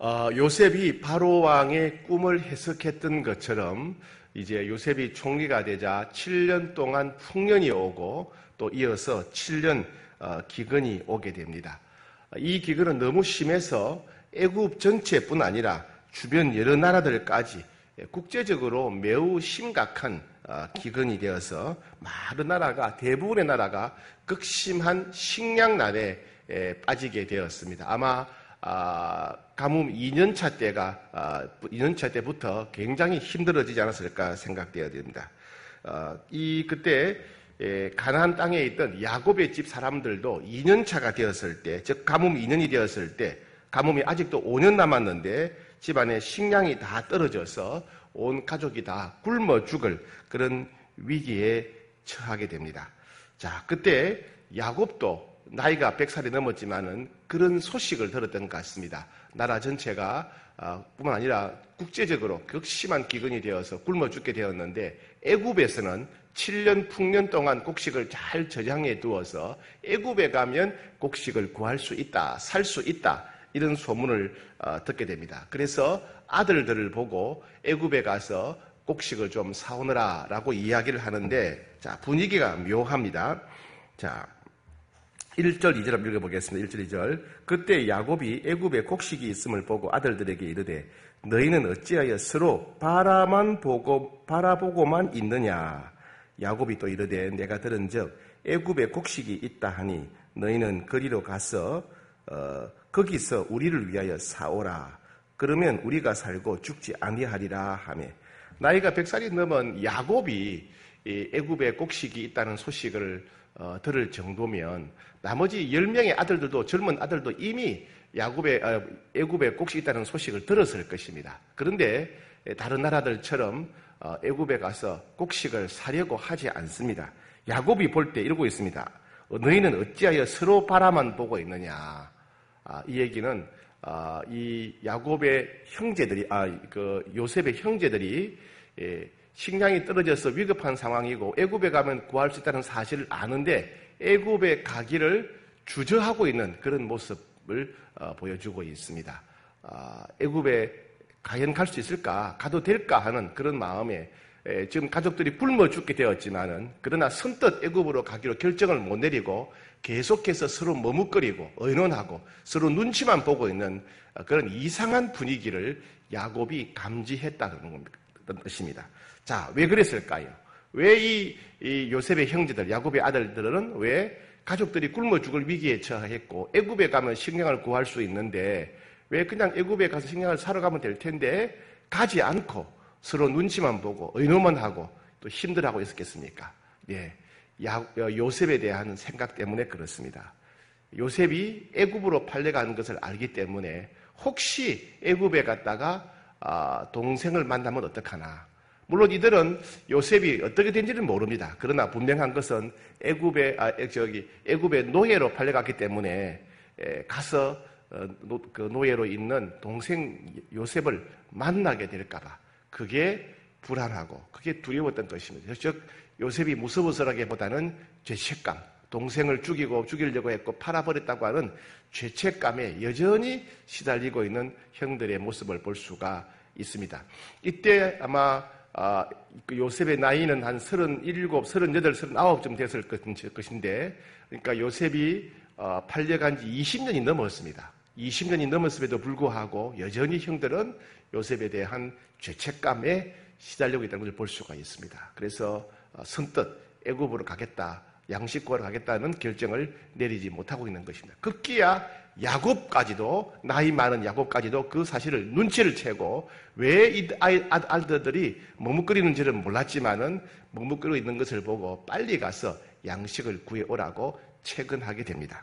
요셉이 바로 왕의 꿈을 해석했던 것처럼 이제 요셉이 총리가 되자 7년 동안 풍년이 오고 또 이어서 7년 기근이 오게 됩니다. 이 기근은 너무 심해서 애굽 전체뿐 아니라 주변 여러 나라들까지 국제적으로 매우 심각한 기근이 되어서 많은 나라가, 대부분의 나라가 극심한 식량난에 빠지게 되었습니다. 아마 가뭄 2년차 때부터 굉장히 힘들어지지 않았을까 생각되어야 됩니다. 그때 가나안 땅에 있던 야곱의 집 사람들도 2년차가 되었을 때, 즉 가뭄 2년이 되었을 때, 가뭄이 아직도 5년 남았는데 집안에 식량이 다 떨어져서 온 가족이 다 굶어 죽을 그런 위기에 처하게 됩니다. 자, 그때 야곱도 나이가 100살이 넘었지만은 그런 소식을 들었던 것 같습니다. 나라 전체가 뿐만 아니라 국제적으로 극심한 기근이 되어서 굶어 죽게 되었는데 애굽에서는 7년 풍년 동안 곡식을 잘 저장해 두어서 애굽에 가면 곡식을 구할 수 있다, 살 수 있다, 이런 소문을 듣게 됩니다. 그래서 아들들을 보고 애굽에 가서 곡식을 좀 사오느라라고 이야기를 하는데, 자, 분위기가 묘합니다. 자, 1절, 2절 한번 읽어보겠습니다. 1절, 2절. 그때 야곱이 애굽에 곡식이 있음을 보고 아들들에게 이르되 너희는 어찌하여 서로 바라보고만 있느냐. 야곱이 또 이르되 내가 들은즉 애굽에 곡식이 있다 하니 너희는 거리로 가서 거기서 우리를 위하여 사오라. 그러면 우리가 살고 죽지 아니하리라 하며, 나이가 100살이 넘은 야곱이 애굽에 곡식이 있다는 소식을 들을 정도면 나머지 10명의 아들들도, 젊은 아들도 이미 애굽에 곡식이 있다는 소식을 들었을 것입니다. 그런데 다른 나라들처럼 애굽에 가서 곡식을 사려고 하지 않습니다. 야곱이 볼 때 이러고 있습니다. 너희는 어찌하여 서로 바라만 보고 있느냐. 이 얘기는 이 야곱의 형제들이, 요셉의 형제들이 식량이 떨어져서 위급한 상황이고 애굽에 가면 구할 수 있다는 사실을 아는데 애굽에 가기를 주저하고 있는 그런 모습을 보여주고 있습니다. 애굽에 과연 갈 수 있을까, 가도 될까 하는 그런 마음에 지금 가족들이 굶어 죽게 되었지만은, 그러나 선뜻 애굽으로 가기로 결정을 못 내리고 계속해서 서로 머뭇거리고 의논하고 서로 눈치만 보고 있는 그런 이상한 분위기를 야곱이 감지했다는 것입니다. 자, 왜 그랬을까요? 왜 이 요셉의 형제들, 야곱의 아들들은 왜 가족들이 굶어 죽을 위기에 처했고 애굽에 가면 식량을 구할 수 있는데 왜 그냥 애굽에 가서 식량을 사러 가면 될 텐데 가지 않고 서로 눈치만 보고 의논만 하고 또 힘들어하고 있었겠습니까? 예, 요셉에 대한 생각 때문에 그렇습니다. 요셉이 애굽으로 팔려가는 것을 알기 때문에 혹시 애굽에 갔다가 동생을 만나면 어떡하나. 물론 이들은 요셉이 어떻게 된지는 모릅니다. 그러나 분명한 것은 애굽의 노예로 팔려갔기 때문에 가서 그 노예로 있는 동생 요셉을 만나게 될까봐 그게 불안하고 그게 두려웠던 것입니다. 즉 요셉이 무서워서라기보다는 죄책감, 동생을 죽이려고 했고 팔아버렸다고 하는 죄책감에 여전히 시달리고 있는 형들의 모습을 볼 수가 있습니다. 이때 아마 요셉의 나이는 한 37, 38, 39쯤 됐을 것인데, 그러니까 요셉이 팔려간 지 20년이 넘었습니다. 20년이 넘었음에도 불구하고 여전히 형들은 요셉에 대한 죄책감에 시달리고 있다는 것을 볼 수가 있습니다. 그래서 선뜻 애굽으로 가겠다, 양식 구하러 가겠다는 결정을 내리지 못하고 있는 것입니다. 급기야 야곱까지도, 나이 많은 야곱까지도 그 사실을 눈치를 채고 왜 이 아들들이 머뭇거리는지는 몰랐지만은 머뭇거리고 있는 것을 보고 빨리 가서 양식을 구해오라고 채근하게 됩니다.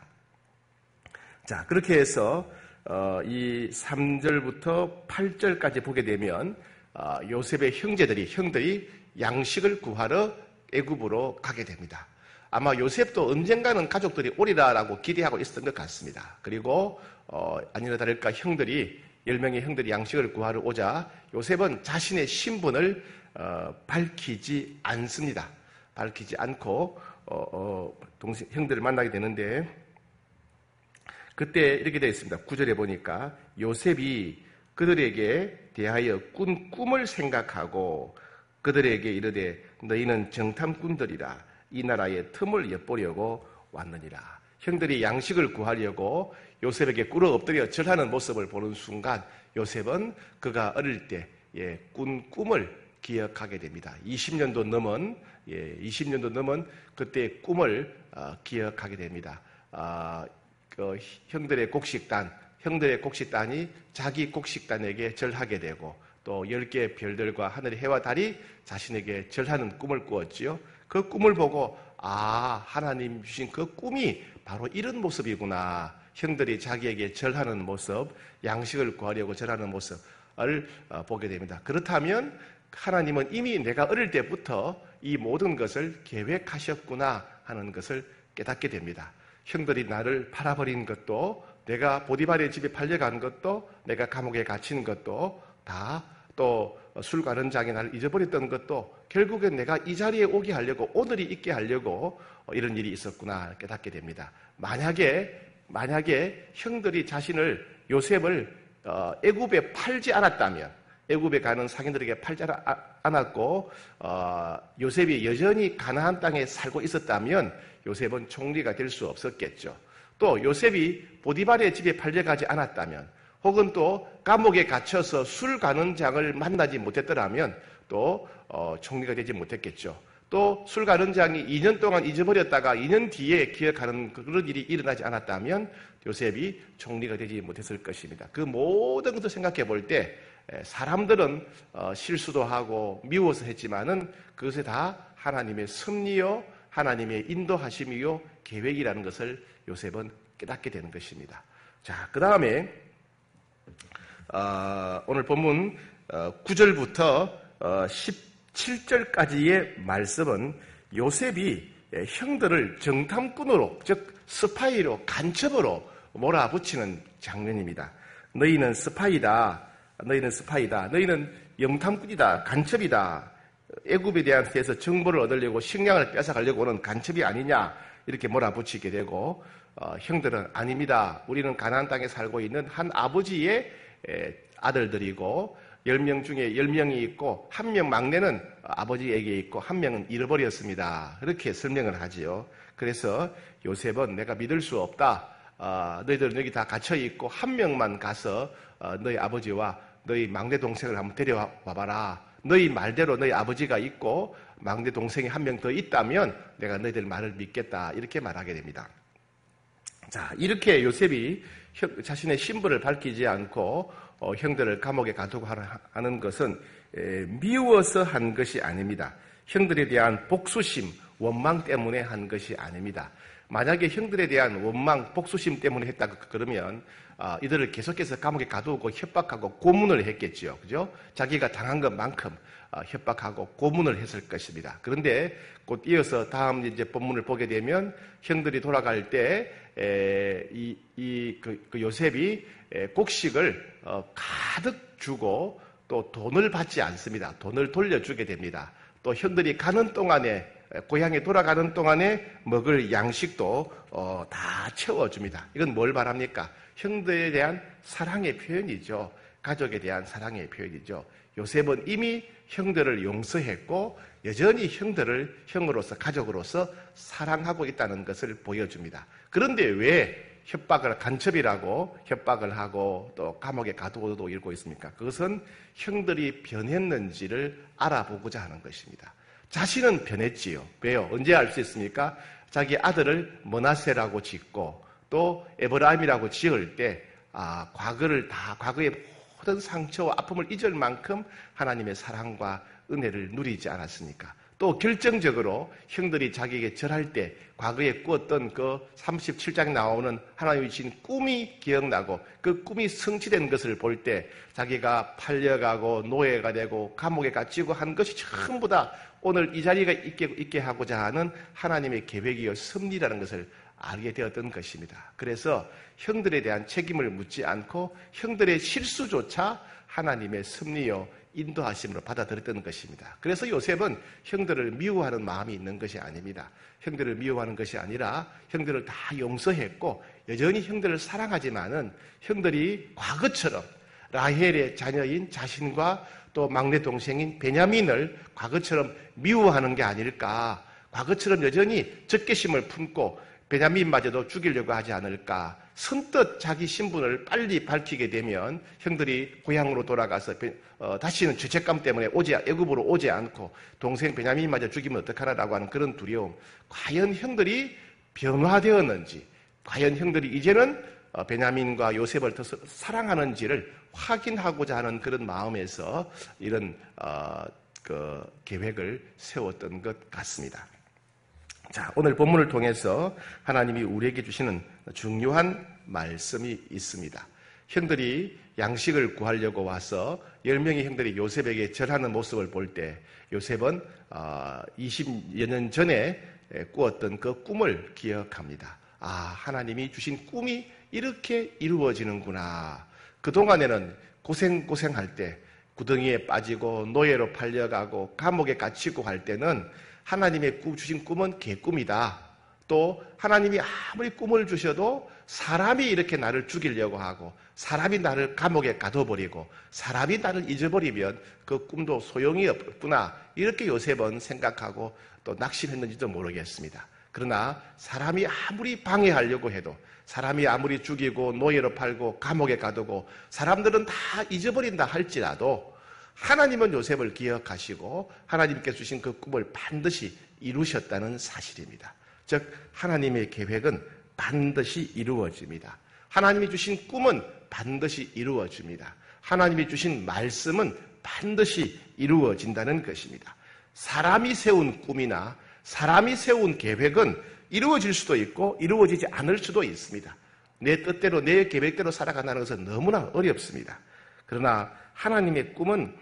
자, 그렇게 해서 이 3절부터 8절까지 보게 되면 요셉의 형들이 양식을 구하러 애굽으로 가게 됩니다. 아마 요셉도 언젠가는 가족들이 오리라라고 기대하고 있었던 것 같습니다. 그리고 아니나 다를까 10명의 형들이 양식을 구하러 오자 요셉은 자신의 신분을 밝히지 않습니다. 밝히지 않고 형들을 만나게 되는데, 그때 이렇게 되어 있습니다. 9절에 보니까 요셉이 그들에게 대하여 꾼 꿈을 생각하고 그들에게 이르되 너희는 정탐꾼들이라 이 나라의 틈을 엿보려고 왔느니라. 형들이 양식을 구하려고 요셉에게 꿇어 엎드려 절하는 모습을 보는 순간 요셉은 그가 어릴 때 꾼 꿈을 기억하게 됩니다. 20년도 넘은 그때의 꿈을 기억하게 됩니다. 형들의 곡식단이 자기 곡식단에게 절하게 되고 또 10개의 별들과 하늘의 해와 달이 자신에게 절하는 꿈을 꾸었지요. 그 꿈을 보고 하나님 주신 그 꿈이 바로 이런 모습이구나. 형들이 자기에게 절하는 모습, 양식을 구하려고 절하는 모습을 보게 됩니다. 그렇다면 하나님은 이미 내가 어릴 때부터 이 모든 것을 계획하셨구나 하는 것을 깨닫게 됩니다. 형들이 나를 팔아버린 것도, 내가 보디발의 집에 팔려간 것도, 내가 감옥에 갇힌 것도 다, 또 술 가는 장에 나를 잊어버렸던 것도 결국엔 내가 이 자리에 오게 하려고, 오늘이 있게 하려고 이런 일이 있었구나 깨닫게 됩니다. 만약에 형들이 요셉을 애굽에 팔지 않았다면, 애굽에 가는 상인들에게 팔지 않았고 요셉이 여전히 가나안 땅에 살고 있었다면 요셉은 총리가 될 수 없었겠죠. 또 요셉이 보디발의 집에 팔려가지 않았다면, 혹은 또 감옥에 갇혀서 술 가는 장을 만나지 못했더라면 또 총리가 되지 못했겠죠. 또 술 가는 장이 2년 동안 잊어버렸다가 2년 뒤에 기억하는 그런 일이 일어나지 않았다면 요셉이 총리가 되지 못했을 것입니다. 그 모든 것을 생각해 볼 때 사람들은 실수도 하고 미워서 했지만은 그것에 다 하나님의 섭리요, 하나님의 인도하심이요, 계획이라는 것을 요셉은 깨닫게 되는 것입니다. 자, 그 다음에 오늘 본문 9절부터 17절까지의 말씀은 요셉이 형들을 정탐꾼으로, 즉 스파이로, 간첩으로 몰아붙이는 장면입니다. 너희는 스파이다. 너희는 영탐꾼이다. 간첩이다. 애굽에 대해서 정보를 얻으려고 식량을 뺏어가려고 오는 간첩이 아니냐, 이렇게 몰아붙이게 되고, 형들은 아닙니다. 우리는 가나안 땅에 살고 있는 한 아버지의 아들들이고 10명 중에 10명이 있고 1명 막내는 아버지에게 있고 1명은 잃어버렸습니다. 이렇게 설명을 하지요. 그래서 요셉은 내가 믿을 수 없다. 너희들은 여기 다 갇혀있고 1명만 가서 너희 아버지와 너희 막내 동생을 한번 데려와 봐라. 너희 말대로 너희 아버지가 있고 막내 동생이 1명 더 있다면 내가 너희들 말을 믿겠다. 이렇게 말하게 됩니다. 자, 이렇게 요셉이 자신의 신분을 밝히지 않고 형들을 감옥에 가두고 하는 것은 미워서 한 것이 아닙니다. 형들에 대한 복수심, 원망 때문에 한 것이 아닙니다. 만약에 형들에 대한 원망, 복수심 때문에 했다 그러면 이들을 계속해서 감옥에 가두고 협박하고 고문을 했겠죠. 그죠? 자기가 당한 것만큼 협박하고 고문을 했을 것입니다. 그런데 곧 이어서 다음 이제 본문을 보게 되면 형들이 돌아갈 때 요셉이 곡식을 가득 주고 또 돈을 받지 않습니다. 돈을 돌려주게 됩니다. 또 형들이 가는 동안에, 고향에 돌아가는 동안에 먹을 양식도 다 채워줍니다. 이건 뭘 말합니까? 형들에 대한 사랑의 표현이죠. 가족에 대한 사랑의 표현이죠. 요셉은 이미 형들을 용서했고 여전히 형들을 형으로서, 가족으로서 사랑하고 있다는 것을 보여줍니다. 그런데 왜 간첩이라고 협박을 하고 또 감옥에 가두고도 일고 있습니까? 그것은 형들이 변했는지를 알아보고자 하는 것입니다. 자신은 변했지요. 왜요? 언제 알 수 있습니까? 자기 아들을 머나세라고 짓고 또 에브라임이라고 지을 때 과거의 모든 상처와 아픔을 잊을 만큼 하나님의 사랑과 은혜를 누리지 않았으니까. 또 결정적으로 형들이 자기에게 절할 때 과거에 꾸었던 그 37장에 나오는 하나님이 주신 꿈이 기억나고 그 꿈이 성취된 것을 볼 때 자기가 팔려가고 노예가 되고 감옥에 갇히고 한 것이 전부 다 오늘 이 자리가 있게 하고자 하는 하나님의 계획이요 섭리라는 것을 알게 되었던 것입니다. 그래서 형들에 대한 책임을 묻지 않고 형들의 실수조차 하나님의 섭리요 인도하심으로 받아들였던 것입니다. 그래서 요셉은 형들을 미워하는 마음이 있는 것이 아닙니다. 형들을 미워하는 것이 아니라 형들을 다 용서했고 여전히 형들을 사랑하지만은 형들이 과거처럼 라헬의 자녀인 자신과 또 막내 동생인 베냐민을 과거처럼 미워하는 게 아닐까, 과거처럼 여전히 적개심을 품고 베냐민마저도 죽이려고 하지 않을까. 선뜻 자기 신분을 빨리 밝히게 되면 형들이 고향으로 돌아가서 다시는 죄책감 때문에 애굽으로 오지 않고 동생 베냐민마저 죽이면 어떡하나라고 하는 그런 두려움. 과연 형들이 변화되었는지, 과연 형들이 이제는 베냐민과 요셉을 더 사랑하는지를 확인하고자 하는 그런 마음에서 이런 계획을 세웠던 것 같습니다. 자, 오늘 본문을 통해서 하나님이 우리에게 주시는 중요한 말씀이 있습니다. 형들이 양식을 구하려고 와서 10명의 형들이 요셉에게 절하는 모습을 볼 때 요셉은 20여 년 전에 꾸었던 그 꿈을 기억합니다. 아, 하나님이 주신 꿈이 이렇게 이루어지는구나. 그동안에는 고생할 때 구덩이에 빠지고 노예로 팔려가고 감옥에 갇히고 할 때는 하나님의 주신 꿈은 개꿈이다. 또 하나님이 아무리 꿈을 주셔도 사람이 이렇게 나를 죽이려고 하고 사람이 나를 감옥에 가둬버리고 사람이 나를 잊어버리면 그 꿈도 소용이 없구나. 이렇게 요셉은 생각하고 또 낙심했는지도 모르겠습니다. 그러나 사람이 아무리 방해하려고 해도 사람이 아무리 죽이고 노예로 팔고 감옥에 가두고 사람들은 다 잊어버린다 할지라도 하나님은 요셉을 기억하시고 하나님께서 주신 그 꿈을 반드시 이루셨다는 사실입니다. 즉 하나님의 계획은 반드시 이루어집니다. 하나님이 주신 꿈은 반드시 이루어집니다. 하나님이 주신 말씀은 반드시 이루어진다는 것입니다. 사람이 세운 꿈이나 사람이 세운 계획은 이루어질 수도 있고 이루어지지 않을 수도 있습니다. 내 뜻대로 내 계획대로 살아간다는 것은 너무나 어렵습니다. 그러나 하나님의 꿈은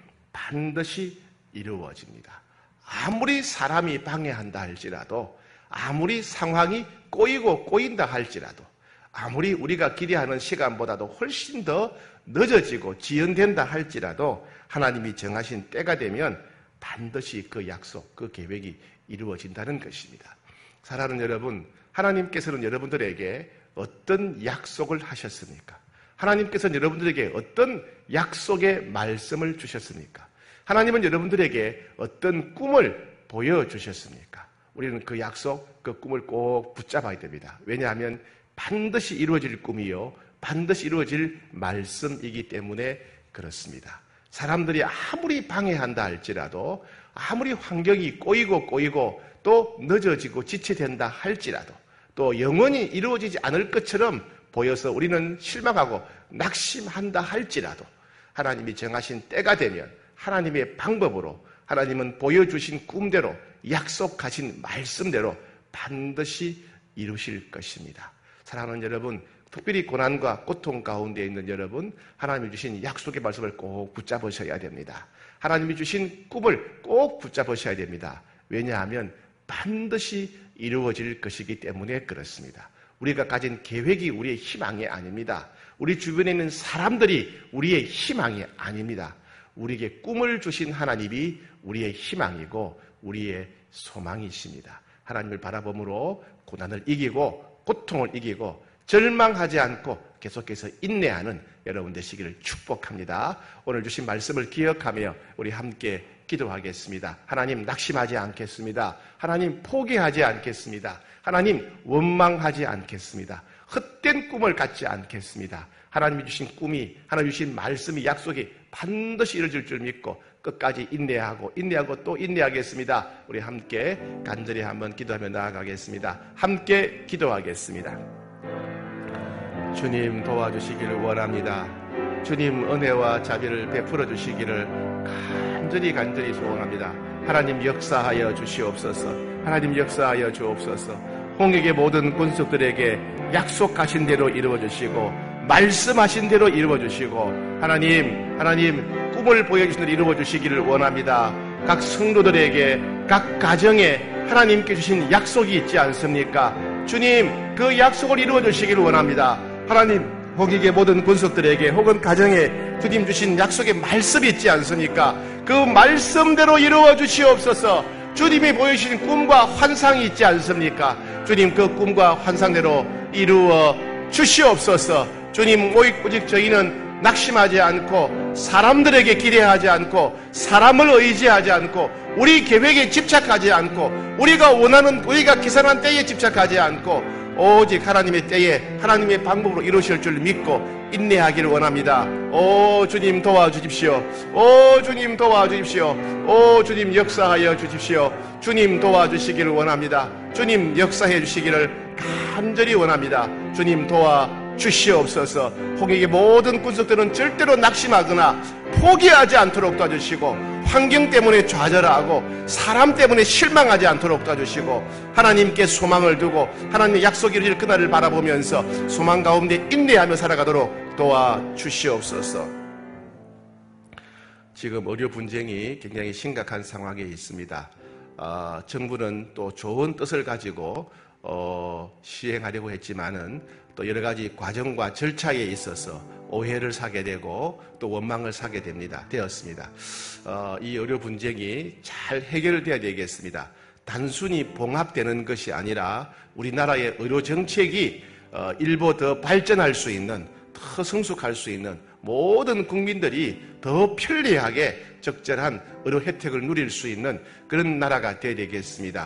반드시 이루어집니다. 아무리 사람이 방해한다 할지라도, 아무리 상황이 꼬인다 할지라도, 아무리 우리가 기대하는 시간보다도 훨씬 더 늦어지고 지연된다 할지라도 하나님이 정하신 때가 되면 반드시 그 약속, 그 계획이 이루어진다는 것입니다. 사랑하는 여러분, 하나님께서는 여러분들에게 어떤 약속을 하셨습니까? 하나님께서는 여러분들에게 어떤 약속의 말씀을 주셨습니까? 하나님은 여러분들에게 어떤 꿈을 보여주셨습니까? 우리는 그 약속, 그 꿈을 꼭 붙잡아야 됩니다. 왜냐하면 반드시 이루어질 꿈이요, 반드시 이루어질 말씀이기 때문에 그렇습니다. 사람들이 아무리 방해한다 할지라도, 아무리 환경이 꼬이고 또 늦어지고 지체된다 할지라도, 또 영원히 이루어지지 않을 것처럼 보여서 우리는 실망하고 낙심한다 할지라도 하나님이 정하신 때가 되면 하나님의 방법으로, 하나님은 보여주신 꿈대로, 약속하신 말씀대로 반드시 이루실 것입니다. 사랑하는 여러분, 특별히 고난과 고통 가운데 있는 여러분, 하나님이 주신 약속의 말씀을 꼭 붙잡으셔야 됩니다. 하나님이 주신 꿈을 꼭 붙잡으셔야 됩니다. 왜냐하면 반드시 이루어질 것이기 때문에 그렇습니다. 우리가 가진 계획이 우리의 희망이 아닙니다. 우리 주변에 있는 사람들이 우리의 희망이 아닙니다. 우리에게 꿈을 주신 하나님이 우리의 희망이고 우리의 소망이십니다. 하나님을 바라봄으로 고난을 이기고 고통을 이기고 절망하지 않고 계속해서 인내하는 여러분 되시기를 축복합니다. 오늘 주신 말씀을 기억하며 우리 함께 기도하겠습니다. 하나님, 낙심하지 않겠습니다. 하나님, 포기하지 않겠습니다. 하나님, 원망하지 않겠습니다. 헛된 꿈을 갖지 않겠습니다. 하나님이 주신 꿈이, 하나님이 주신 말씀이, 약속이 반드시 이루어질 줄 믿고 끝까지 인내하고 또 인내하겠습니다. 우리 함께 간절히 한번 기도하며 나아가겠습니다. 함께 기도하겠습니다. 주님, 도와주시기를 원합니다. 주님, 은혜와 자비를 베풀어 주시기를 간절히 소원합니다. 하나님, 역사하여 주시옵소서. 하나님, 역사하여 주옵소서. 홍익의 모든 군속들에게 약속하신 대로 이루어 주시고 말씀하신 대로 이루어 주시고 하나님 꿈을 보여주신 대로 이루어 주시기를 원합니다. 각 성도들에게, 각 가정에 하나님께 주신 약속이 있지 않습니까? 주님, 그 약속을 이루어 주시기를 원합니다. 하나님, 홍익의 모든 군속들에게 혹은 가정에 주님 주신 약속의 말씀이 있지 않습니까? 그 말씀대로 이루어 주시옵소서. 주님이 보여주신 꿈과 환상이 있지 않습니까? 주님, 그 꿈과 환상대로 이루어 주시옵소서. 주님, 오직 저희는 낙심하지 않고 사람들에게 기대하지 않고 사람을 의지하지 않고 우리 계획에 집착하지 않고 우리가 계산한 때에 집착하지 않고 오직 하나님의 때에 하나님의 방법으로 이루실 줄 믿고 인내하기를 원합니다. 오 주님 도와주십시오. 오 주님 도와주십시오. 오 주님 역사하여 주십시오. 주님 도와주시기를 원합니다. 주님 역사해 주시기를 간절히 원합니다. 주님 도와주시옵소서. 홍익의 모든 군속들은 절대로 낙심하거나 포기하지 않도록 도와주시고 환경 때문에 좌절하고 사람 때문에 실망하지 않도록 도와주시고 하나님께 소망을 두고 하나님의 약속이 이루어질 그날을 바라보면서 소망 가운데 인내하며 살아가도록 도와주시옵소서. 지금 의료 분쟁이 굉장히 심각한 상황에 있습니다. 정부는 또 좋은 뜻을 가지고 시행하려고 했지만은 또 여러 가지 과정과 절차에 있어서 오해를 사게 되고 또 원망을 사게 되었습니다. 이 의료 분쟁이 잘 해결돼야 되겠습니다. 단순히 봉합되는 것이 아니라 우리나라의 의료 정책이 일부 더 발전할 수 있는, 더 성숙할 수 있는 모든 국민들이 더 편리하게 적절한 의료 혜택을 누릴 수 있는 그런 나라가 되어야 되겠습니다.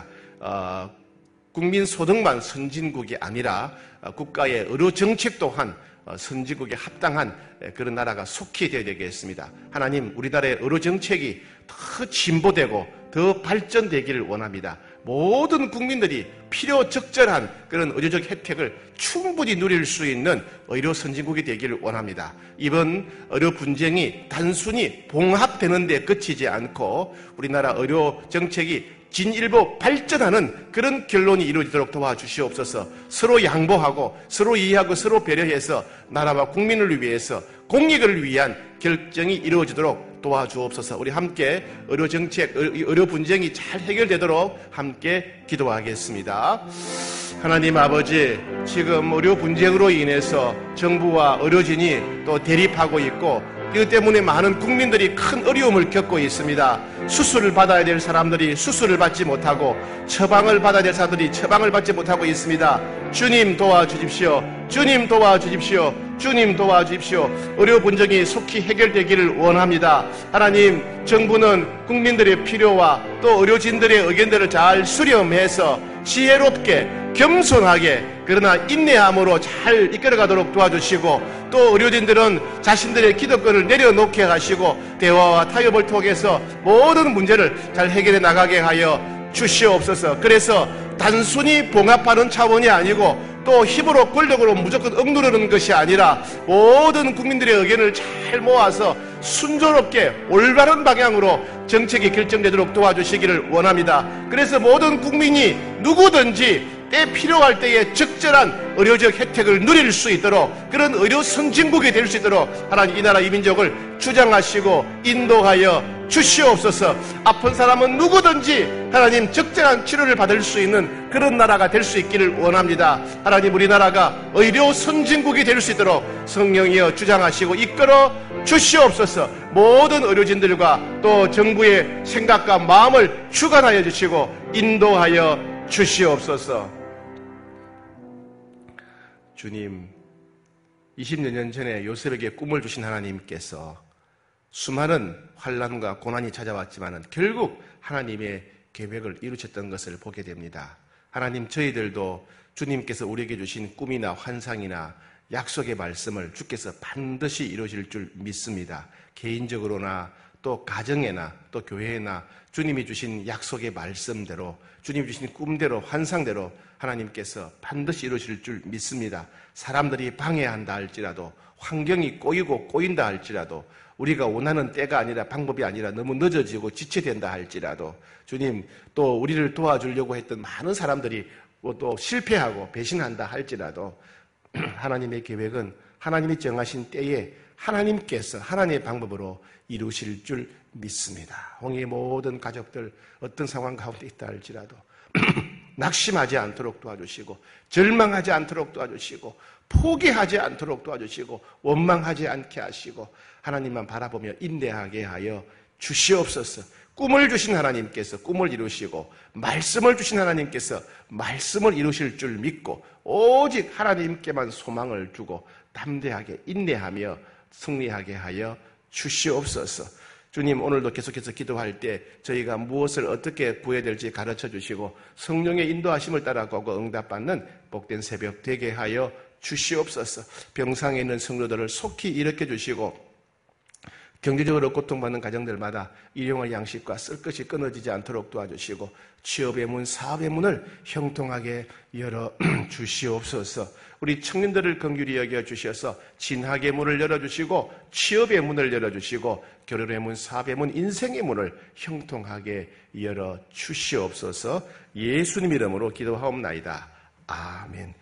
국민 소득만 선진국이 아니라 국가의 의료 정책 또한 선진국에 합당한 그런 나라가 속히 되어야 되겠습니다. 하나님, 우리나라의 의료 정책이 더 진보되고 더 발전되기를 원합니다. 모든 국민들이 필요 적절한 그런 의료적 혜택을 충분히 누릴 수 있는 의료 선진국이 되기를 원합니다. 이번 의료 분쟁이 단순히 봉합되는 데 그치지 않고 우리나라 의료 정책이 진일보 발전하는 그런 결론이 이루어지도록 도와주시옵소서. 서로 양보하고 서로 이해하고 서로 배려해서 나라와 국민을 위해서 공익을 위한 결정이 이루어지도록 도와주옵소서. 우리 함께 의료 정책, 의료 분쟁이 잘 해결되도록 함께 기도하겠습니다. 하나님 아버지, 지금 의료 분쟁으로 인해서 정부와 의료진이 또 대립하고 있고 이것 때문에 많은 국민들이 큰 어려움을 겪고 있습니다. 수술을 받아야 될 사람들이 수술을 받지 못하고 처방을 받아야 될 사람들이 처방을 받지 못하고 있습니다. 주님 도와주십시오. 주님 도와주십시오. 주님 도와주십시오. 의료 분쟁이 속히 해결되기를 원합니다. 하나님, 정부는 국민들의 필요와 또 의료진들의 의견들을 잘 수렴해서 지혜롭게 겸손하게 그러나 인내함으로 잘 이끌어가도록 도와주시고 또 의료진들은 자신들의 기득권을 내려놓게 하시고 대화와 타협을 통해서 모든 문제를 잘 해결해 나가게 하여 주시옵소서. 그래서 단순히 봉합하는 차원이 아니고 또 힘으로 권력으로 무조건 억누르는 것이 아니라 모든 국민들의 의견을 잘 모아서 순조롭게 올바른 방향으로 정책이 결정되도록 도와주시기를 원합니다. 그래서 모든 국민이 누구든지 때 필요할 때에 적절한 의료적 혜택을 누릴 수 있도록 그런 의료 선진국이 될 수 있도록 하나님 이 나라 이 민족을 주장하시고 인도하여 주시옵소서. 아픈 사람은 누구든지 하나님 적절한 치료를 받을 수 있는 그런 나라가 될 수 있기를 원합니다. 하나님 우리나라가 의료 선진국이 될 수 있도록 성령이여 주장하시고 이끌어 주시옵소서. 모든 의료진들과 또 정부의 생각과 마음을 주관하여 주시고 인도하여 주시옵소서. 주님, 20여 년 전에 요셉에게 꿈을 주신 하나님께서 수많은 환난과 고난이 찾아왔지만 결국 하나님의 계획을 이루셨던 것을 보게 됩니다. 하나님, 저희들도 주님께서 우리에게 주신 꿈이나 환상이나 약속의 말씀을 주께서 반드시 이루어질 줄 믿습니다. 개인적으로나 또 가정에나 또 교회나 주님이 주신 약속의 말씀대로 주님이 주신 꿈대로 환상대로 하나님께서 반드시 이루실 줄 믿습니다. 사람들이 방해한다 할지라도 환경이 꼬인다 할지라도 우리가 원하는 때가 아니라 방법이 아니라 너무 늦어지고 지체된다 할지라도 주님 또 우리를 도와주려고 했던 많은 사람들이 또 실패하고 배신한다 할지라도 하나님의 계획은 하나님이 정하신 때에 하나님께서 하나님의 방법으로 이루실 줄 믿습니다. 홍익의 모든 가족들 어떤 상황 가운데 있다 할지라도 낙심하지 않도록 도와주시고 절망하지 않도록 도와주시고 포기하지 않도록 도와주시고 원망하지 않게 하시고 하나님만 바라보며 인내하게 하여 주시옵소서. 꿈을 주신 하나님께서 꿈을 이루시고 말씀을 주신 하나님께서 말씀을 이루실 줄 믿고 오직 하나님께만 소망을 두고 담대하게 인내하며 승리하게 하여 주시옵소서. 주님, 오늘도 계속해서 기도할 때 저희가 무엇을 어떻게 구해야 될지 가르쳐 주시고 성령의 인도하심을 따라 고고 응답받는 복된 새벽 되게 하여 주시옵소서. 병상에 있는 성도들을 속히 일으켜 주시고 경제적으로 고통받는 가정들마다 일용할 양식과 쓸 것이 끊어지지 않도록 도와주시고 취업의 문, 사업의 문을 형통하게 열어 주시옵소서. 우리 청년들을 긍휼히 여겨 주셔서 진학의 문을 열어주시고 취업의 문을 열어주시고 결혼의 문, 사업의 문, 인생의 문을 형통하게 열어 주시옵소서. 예수님 이름으로 기도하옵나이다. 아멘.